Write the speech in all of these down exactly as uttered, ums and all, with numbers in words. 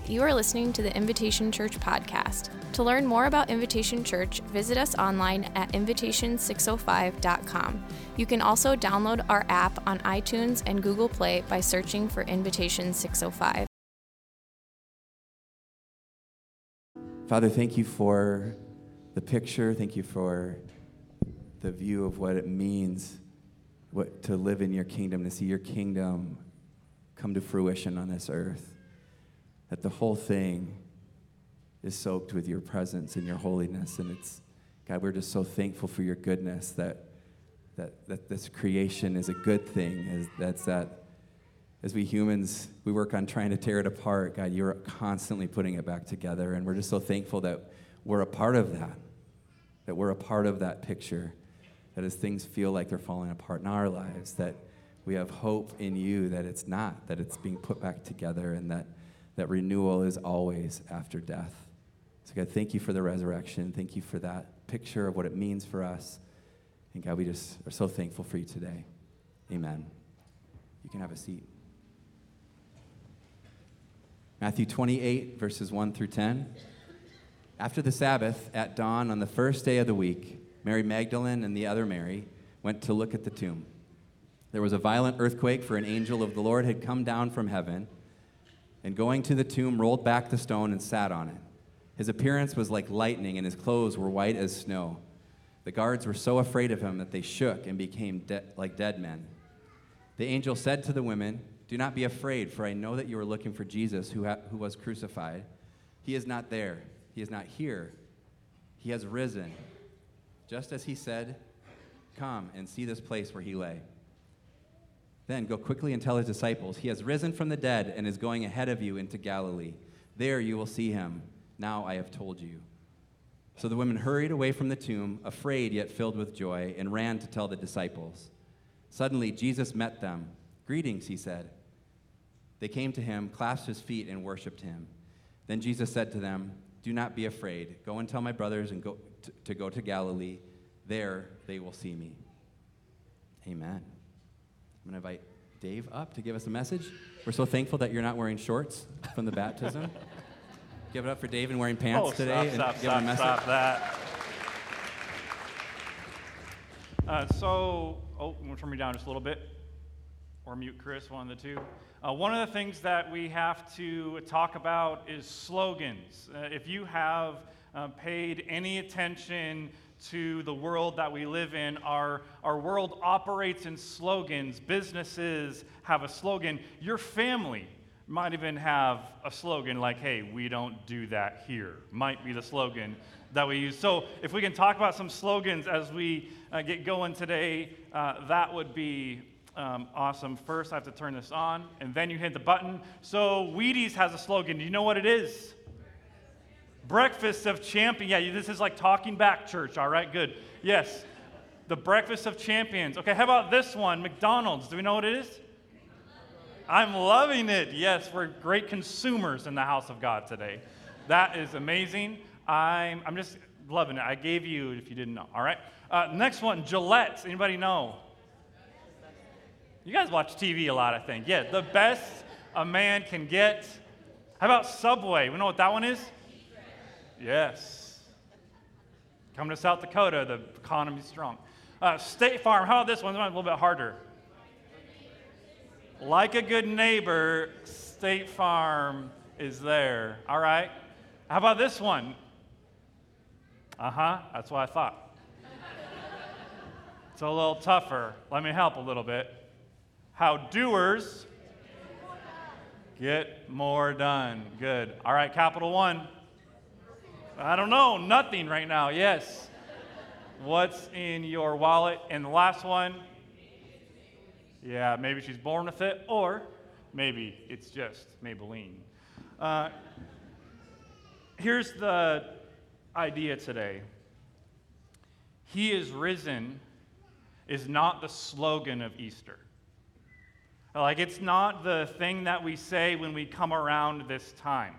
You are listening to the Invitation Church podcast. To learn more about Invitation Church, visit us online at invitation six oh five dot com. You can also download our app on iTunes and Google Play by searching for Invitation six oh five. Father, thank you for the picture. Thank you for the view of what it means what, to live in your kingdom, to see your kingdom come to fruition on this earth. That the whole thing is soaked with your presence and your holiness. And it's, God, we're just so thankful for your goodness, that that, that this creation is a good thing. Is that's that as we humans, we work on trying to tear it apart. God, you're constantly putting it back together. And we're just so thankful that we're a part of that, that we're a part of that picture, that as things feel like they're falling apart in our lives, that we have hope in you, that it's not, that it's being put back together, and that that renewal is always after death. So God, thank you for the resurrection. Thank you for that picture of what it means for us. And God, we just are so thankful for you today. Amen. You can have a seat. Matthew twenty-eight, verses one through ten. After the Sabbath, at dawn on the first day of the week, Mary Magdalene and the other Mary went to look at the tomb. There was a violent earthquake, for an angel of the Lord had come down from heaven, and going to the tomb, rolled back the stone and sat on it. His appearance was like lightning, and his clothes were white as snow. The guards were so afraid of him that they shook and became de- like dead men. The angel said to the women, "Do not be afraid, for I know that you are looking for Jesus who, ha- who was crucified. He is not there. He is not here. He has risen. Just as he said, come and see this place where he lay. Then go quickly and tell his disciples, he has risen from the dead and is going ahead of you into Galilee. There you will see him. Now I have told you." So the women hurried away from the tomb, afraid yet filled with joy, and ran to tell the disciples. Suddenly Jesus met them. "Greetings," he said. They came to him, clasped his feet, and worshipped him. Then Jesus said to them, "Do not be afraid. Go and tell my brothers and go to, to go to Galilee. There they will see me." Amen. I'm going to invite Dave up to give us a message. We're so thankful that you're not wearing shorts from the baptism. Give it up for Dave and wearing pants oh, today. Stop, and stop, give him a message. stop that. Uh, so, oh, I'm going to turn me down just a little bit. Or mute Chris, one of the two. Uh, one of the things that we have to talk about is slogans. Uh, if you have uh, paid any attention to the world that we live in, our, our world operates in slogans. Businesses have a slogan. Your family might even have a slogan like, "Hey, we don't do that here," might be the slogan that we use. So if we can talk about some slogans as we uh, get going today, uh, that would be um, awesome. First, I have to turn this on, and then you hit the button. So Wheaties has a slogan. Do you know what it is? Breakfast of Champions. Yeah, this is like talking back church, all right? Good. Yes, the Breakfast of Champions. Okay, how about this one? McDonald's. Do we know what it is? I'm loving it. Yes, we're great consumers in the house of God today. That is amazing. I'm I'm just loving it. I gave you, if you didn't know, all right? Uh, next one, Gillette. Anybody know? You guys watch T V a lot, I think. Yeah, the best a man can get. How about Subway? We know what that one is? Yes. Coming to South Dakota, the economy's strong. Uh, State Farm. How about this one? This one's a little bit harder. Like a good neighbor, State Farm is there. All right. How about this one? Uh-huh. That's what I thought. It's a little tougher. Let me help a little bit. How doers get more done. Good. All right, Capital One. I don't know. Nothing right now. Yes. What's in your wallet? And the last one. Yeah, maybe she's born with it, or maybe it's just Maybelline. Uh, here's the idea today. He is risen is not the slogan of Easter. Like, it's not the thing that we say when we come around this time.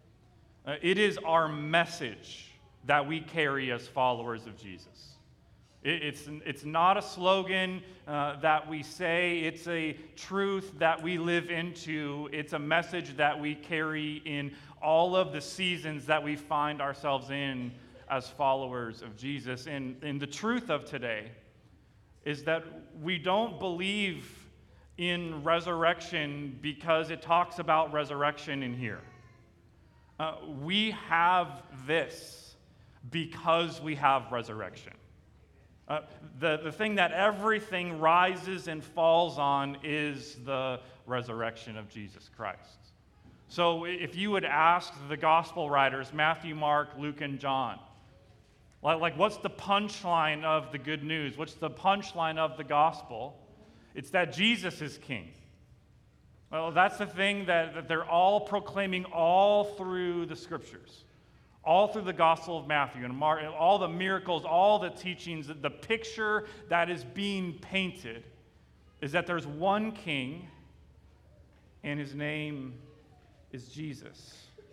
Uh, it is our message that we carry as followers of Jesus. It, it's, it's not a slogan uh, that we say. It's a truth that we live into. It's a message that we carry in all of the seasons that we find ourselves in as followers of Jesus. And, and the truth of today is that we don't believe in resurrection because it talks about resurrection in here. Uh, we have this because we have resurrection. Uh, the, the thing that everything rises and falls on is the resurrection of Jesus Christ. So if you would ask the gospel writers, Matthew, Mark, Luke, and John, like, like what's the punchline of the good news? What's the punchline of the gospel? It's that Jesus is king. Well, that's the thing that, that they're all proclaiming all through the scriptures, all through the Gospel of Matthew and Mark, all the miracles, all the teachings. The picture that is being painted is that there's one king, and his name is Jesus.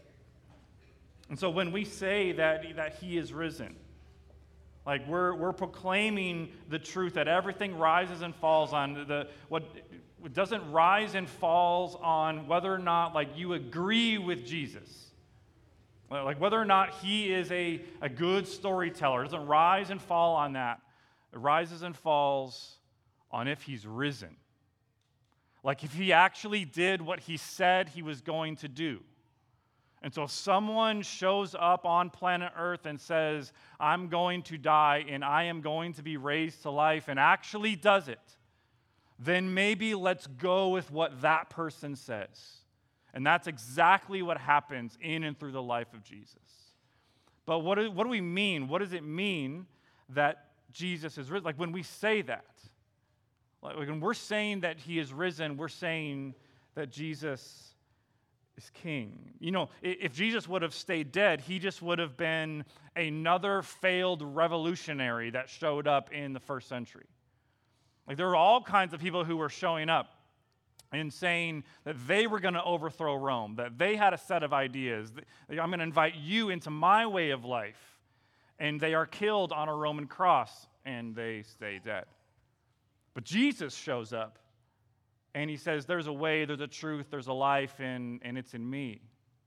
And so when we say that, that he is risen, like we're, we're proclaiming the truth that everything rises and falls on the what it doesn't rise and falls on whether or not like you agree with Jesus. Like whether or not he is a, a good storyteller. It doesn't rise and fall on that. It rises and falls on if he's risen. Like if he actually did what he said he was going to do. And so if someone shows up on planet Earth and says, I'm going to die and I am going to be raised to life, and actually does it, then maybe let's go with what that person says. And that's exactly what happens in and through the life of Jesus. But what do, what do we mean? What does it mean that Jesus is risen? Like when we say that, like when we're saying that he is risen, we're saying that Jesus is king. You know, if Jesus would have stayed dead, he just would have been another failed revolutionary that showed up in the first century. Like there were all kinds of people who were showing up and saying that they were going to overthrow Rome, that they had a set of ideas. I'm going to invite you into my way of life. And they are killed on a Roman cross, and they stay dead. But Jesus shows up, and he says, there's a way, there's a truth, there's a life, and, and it's in me.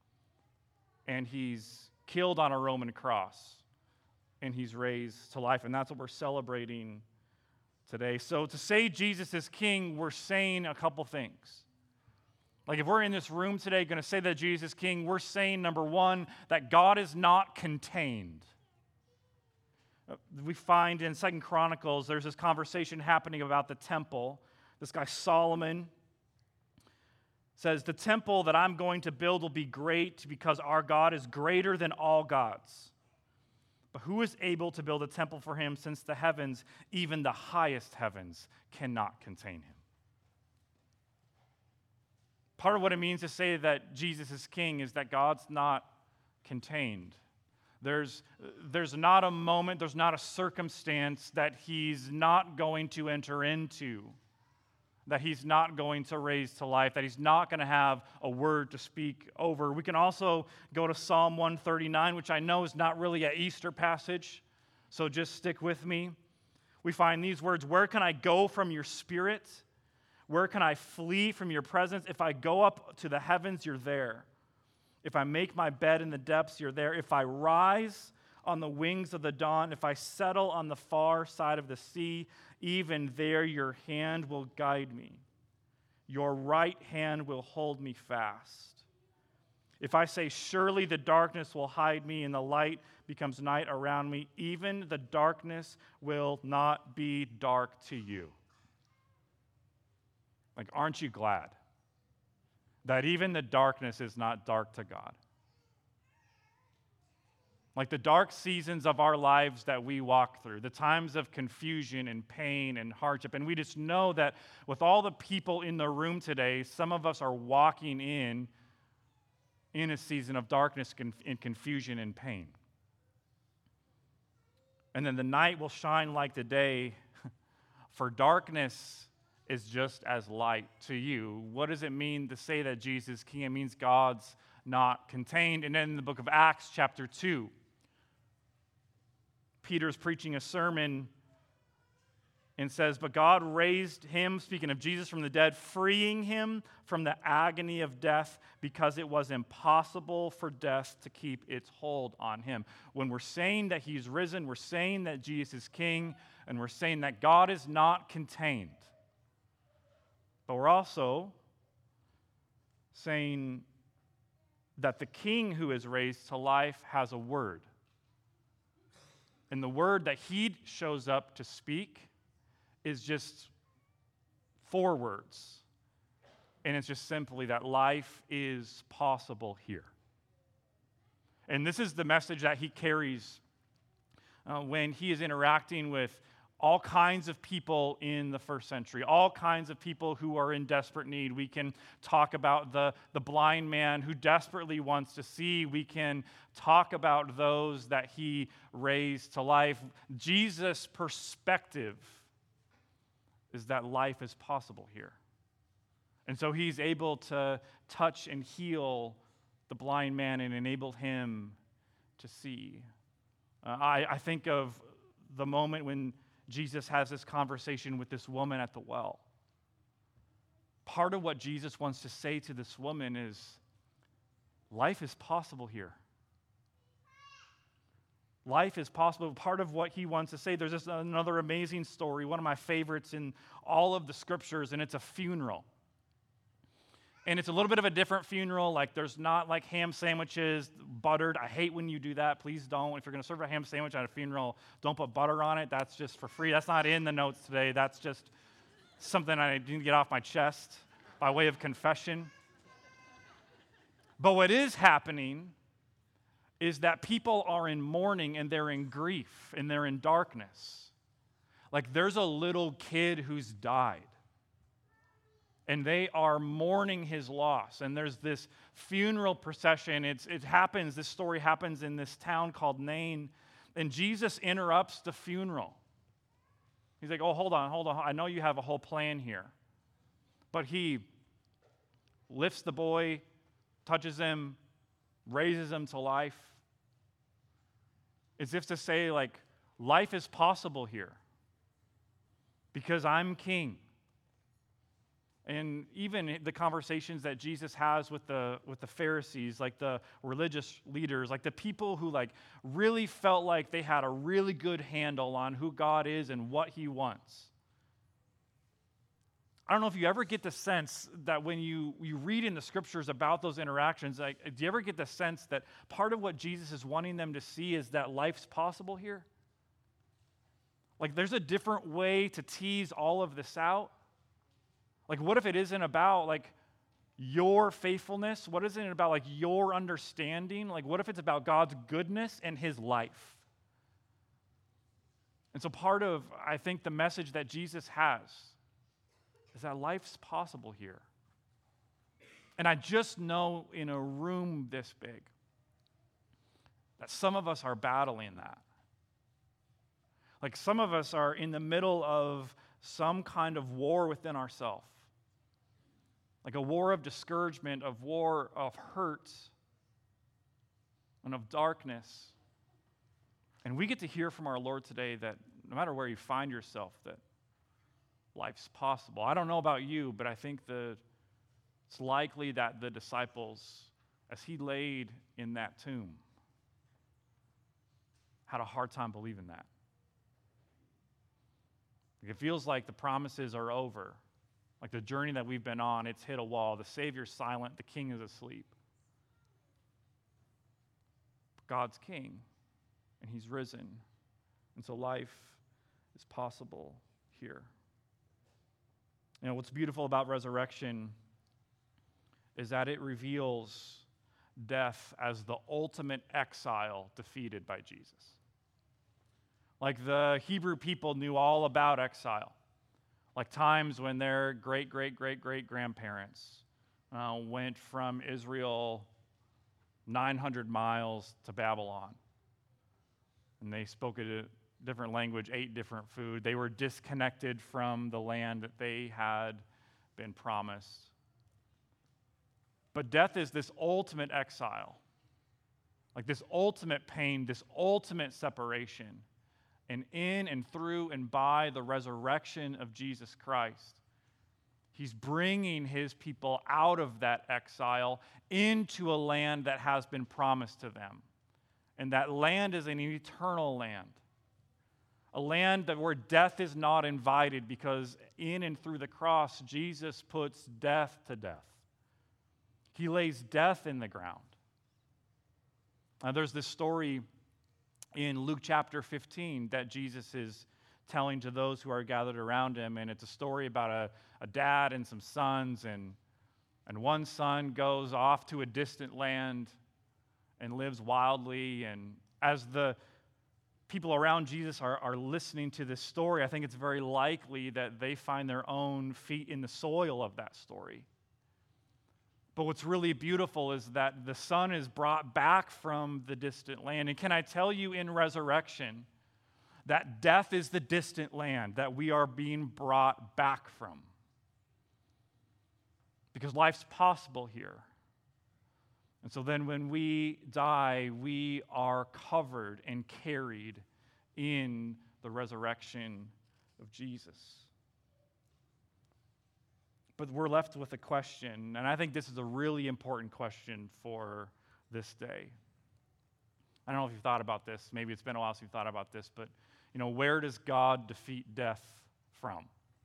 And he's killed on a Roman cross, and he's raised to life. And that's what we're celebrating today. So to say Jesus is king, we're saying a couple things. Like if we're in this room today going to say that Jesus is king, we're saying, number one, that God is not contained. We find in Second Chronicles, there's this conversation happening about the temple. This guy Solomon says, the temple that I'm going to build will be great because our God is greater than all gods. But who is able to build a temple for him since the heavens, even the highest heavens, cannot contain him? Part of what it means to say that Jesus is king is that God's not contained. There's, there's not a moment, there's not a circumstance that he's not going to enter into, that he's not going to raise to life, that he's not going to have a word to speak over. We can also go to Psalm one thirty-nine, which I know is not really an Easter passage, so just stick with me. We find these words, where can I go from your spirit? Where can I flee from your presence? If I go up to the heavens, you're there. If I make my bed in the depths, you're there. If I rise on the wings of the dawn, if I settle on the far side of the sea, even there your hand will guide me. Your right hand will hold me fast. If I say, surely the darkness will hide me and the light becomes night around me, even the darkness will not be dark to you. Like, aren't you glad that even the darkness is not dark to God? Like the dark seasons of our lives that we walk through, the times of confusion and pain and hardship. And we just know that with all the people in the room today, some of us are walking in in a season of darkness and confusion and pain. And then the night will shine like the day, for darkness is just as light to you. What does it mean to say that Jesus is king? It means God's not contained. And then in the book of Acts, chapter two, Peter's preaching a sermon and says, "But God raised him," speaking of Jesus, "from the dead, freeing him from the agony of death because it was impossible for death to keep its hold on him." When we're saying that he's risen, we're saying that Jesus is king, and we're saying that God is not contained. But we're also saying that the king who is raised to life has a word. And the word that he shows up to speak is just four words. And it's just simply that life is possible here. And this is the message that he carries uh, when he is interacting with all kinds of people in the first century, all kinds of people who are in desperate need. We can talk about the, the blind man who desperately wants to see. We can talk about those that he raised to life. Jesus' perspective is that life is possible here. And so he's able to touch and heal the blind man and enable him to see. Uh, I, I think of the moment when Jesus has this conversation with this woman at the well. Part of what Jesus wants to say to this woman is, life is possible here. Life is possible. Part of what he wants to say, there's this another amazing story, one of my favorites in all of the scriptures, and it's a funeral. And it's a little bit of a different funeral. Like, there's not like ham sandwiches, buttered. I hate when you do that. Please don't. If you're going to serve a ham sandwich at a funeral, don't put butter on it. That's just for free. That's not in the notes today. That's just something I need to get off my chest by way of confession. But what is happening is that people are in mourning and they're in grief and they're in darkness. Like, there's a little kid who's died. And they are mourning his loss. And there's this funeral procession. It's, it happens, this story happens in this town called Nain. And Jesus interrupts the funeral. He's like, oh, hold on, hold on. I know you have a whole plan here. But he lifts the boy, touches him, raises him to life. As if to say, like, life is possible here. Because I'm king. And even the conversations that Jesus has with the with the Pharisees, like the religious leaders, like the people who like really felt like they had a really good handle on who God is and what he wants. I don't know if you ever get the sense that when you, you read in the scriptures about those interactions, like, do you ever get the sense that part of what Jesus is wanting them to see is that life's possible here? Like, there's a different way to tease all of this out. Like, what if it isn't about, like, your faithfulness? What isn't it about, like, your understanding? Like, what if it's about God's goodness and his life? And so part of, I think, the message that Jesus has is that life's possible here. And I just know in a room this big that some of us are battling that. Like, some of us are in the middle of some kind of war within ourselves. Like a war of discouragement, of war of hurt, and of darkness. And we get to hear from our Lord today that no matter where you find yourself, that life's possible. I don't know about you, but I think that it's likely that the disciples, as he laid in that tomb, had a hard time believing that. It feels like the promises are over. Like the journey that we've been on, it's hit a wall. The Savior's silent, the King is asleep. But God's King, and he's risen. And so life is possible here. You know, what's beautiful about resurrection is that it reveals death as the ultimate exile defeated by Jesus. Like the Hebrew people knew all about exile. Like times when their great, great, great, great grandparents uh, went from Israel nine hundred miles to Babylon. And they spoke a different language, ate different food. They were disconnected from the land that they had been promised. But death is this ultimate exile, like this ultimate pain, this ultimate separation. And in and through and by the resurrection of Jesus Christ, he's bringing his people out of that exile into a land that has been promised to them. And that land is an eternal land. A land that where death is not invited, because in and through the cross, Jesus puts death to death. He lays death in the ground. Now, there's this story in Luke chapter fifteen that Jesus is telling to those who are gathered around him, and it's a story about a, a dad and some sons, and, and one son goes off to a distant land and lives wildly, and as the people around Jesus are, are listening to this story, I think it's very likely that they find their own feet in the soil of that story. But what's really beautiful is that the son is brought back from the distant land. And can I tell you in resurrection that death is the distant land that we are being brought back from? Because life's possible here. And so then when we die, we are covered and carried in the resurrection of Jesus. But we're left with a question, and I think this is a really important question for this day. I don't know if you've thought about this. Maybe it's been a while since you've thought about this, but you know, where does God defeat death from?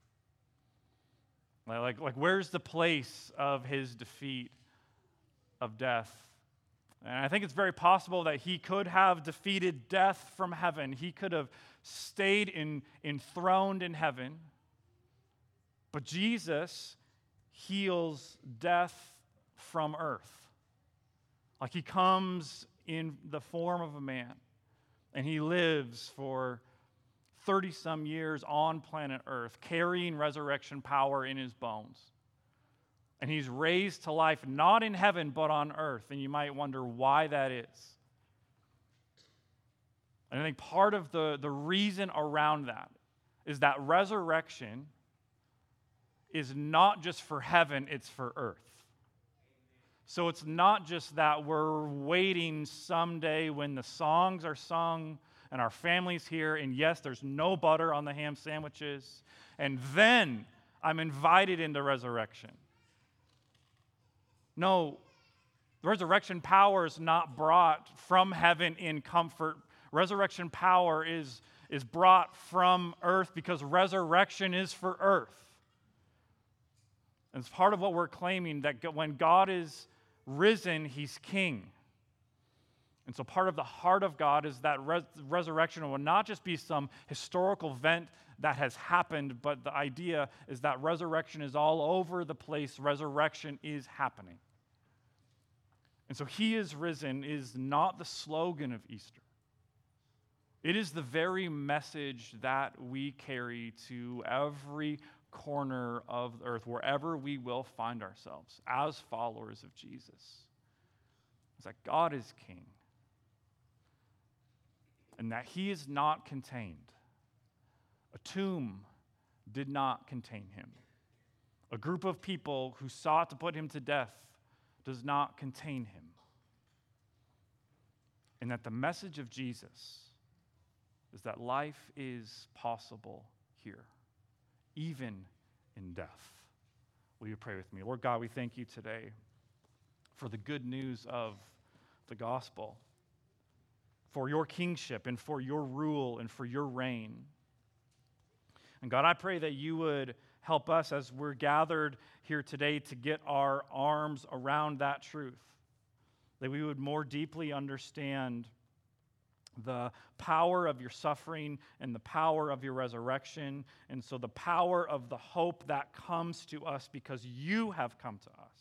Like, like where's the place of his defeat of death? And I think it's very possible that he could have defeated death from heaven. He could have stayed in, enthroned in heaven. But Jesus heals death from earth. Like he comes in the form of a man, and he lives for thirty-some years on planet Earth, carrying resurrection power in his bones. And he's raised to life, not in heaven, but on earth. And you might wonder why that is. And I think part of the, the reason around that is that resurrection is not just for heaven, it's for earth. So it's not just that we're waiting someday when the songs are sung and our family's here, and yes, there's no butter on the ham sandwiches, and then I'm invited into resurrection. No, the resurrection power is not brought from heaven in comfort. Resurrection power is, is brought from earth because resurrection is for earth. And it's part of what we're claiming, that when God is risen, he's king. And so part of the heart of God is that res- resurrection will not just be some historical event that has happened, but the idea is that resurrection is all over the place. Resurrection is happening. And so he is risen is not the slogan of Easter. It is the very message that we carry to every corner of the earth, wherever we will find ourselves as followers of Jesus. It's that God is king, and that he is not contained. A tomb did not contain him. A group of people who sought to put him to death does not contain him. And that the message of Jesus is that life is possible here, even in death. Will you pray with me? Lord God, we thank you today for the good news of the gospel, for your kingship and for your rule and for your reign. And God, I pray that you would help us as we're gathered here today to get our arms around that truth, that we would more deeply understand the power of your suffering and the power of your resurrection, and so the power of the hope that comes to us because you have come to us.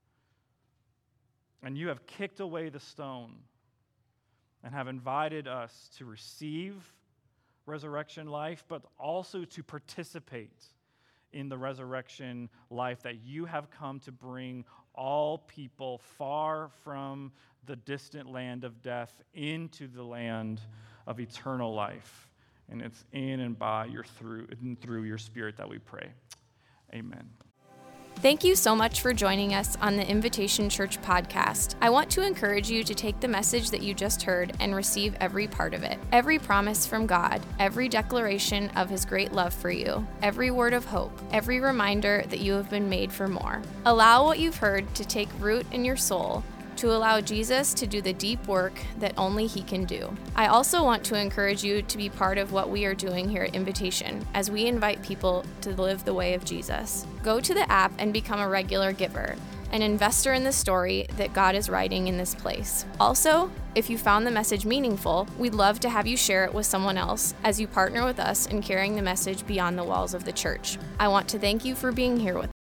And you have kicked away the stone and have invited us to receive resurrection life, but also to participate in the resurrection life that you have come to bring all people far from the distant land of death into the land of eternal life. And it's in and by your through and through your Spirit that we pray. Amen. Thank you so much for joining us on the Invitation Church podcast. I want to encourage you to take the message that you just heard and receive every part of it. Every promise from God, every declaration of His great love for you, every word of hope, every reminder that you have been made for more. Allow what you've heard to take root in your soul, to allow Jesus to do the deep work that only He can do. I also want to encourage you to be part of what we are doing here at Invitation as we invite people to live the way of Jesus. Go to the app and become a regular giver, an investor in the story that God is writing in this place. Also, if you found the message meaningful, we'd love to have you share it with someone else as you partner with us in carrying the message beyond the walls of the church. I want to thank you for being here with